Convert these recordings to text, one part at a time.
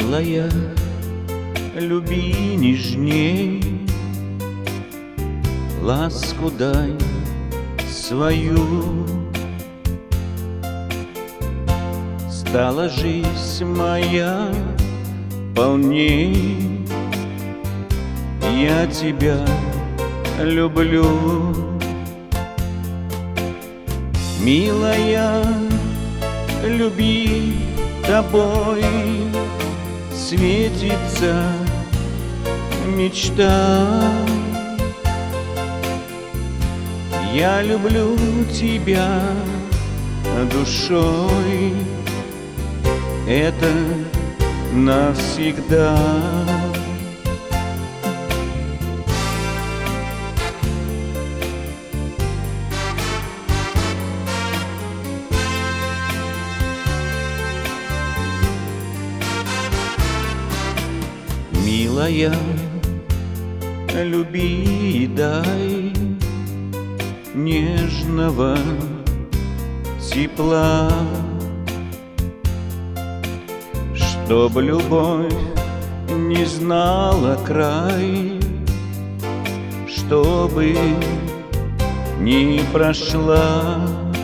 Милая, люби нежней, ласку дай свою. Стала жизнь моя полней, я тебя люблю. Милая, люби, тобой светится мечта. Я люблю тебя душой, это навсегда. Милая, люби и дай нежного тепла, чтоб любовь не знала край, чтобы не прошла.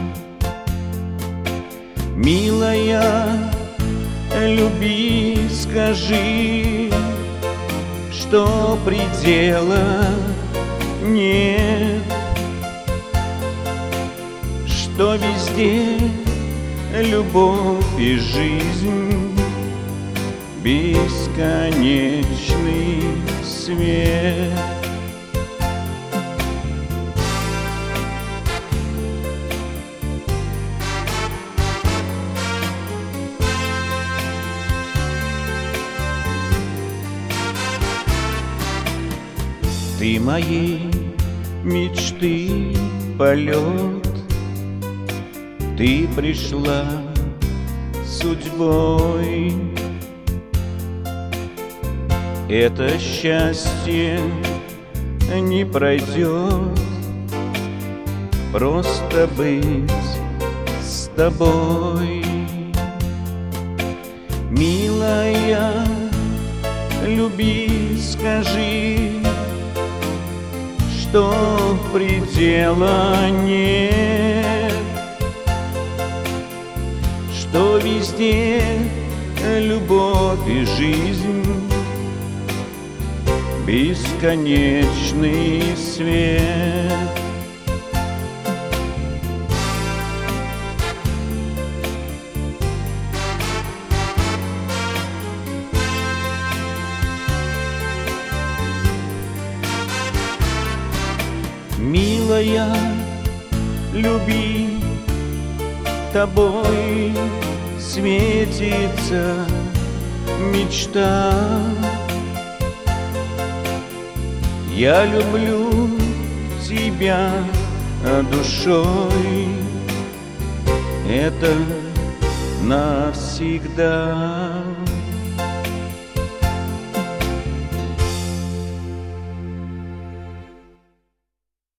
Милая, люби, скажи, что предела нет, что везде любовь и жизнь, бесконечный свет. Ты моей мечты полет, ты пришла судьбой. Это счастье не пройдет, просто быть с тобой. Милая, люби, скажи, что предела нет, что везде любовь и жизнь, бесконечный свет. Милая, люби, тобой светится мечта. Я люблю тебя душой, это навсегда.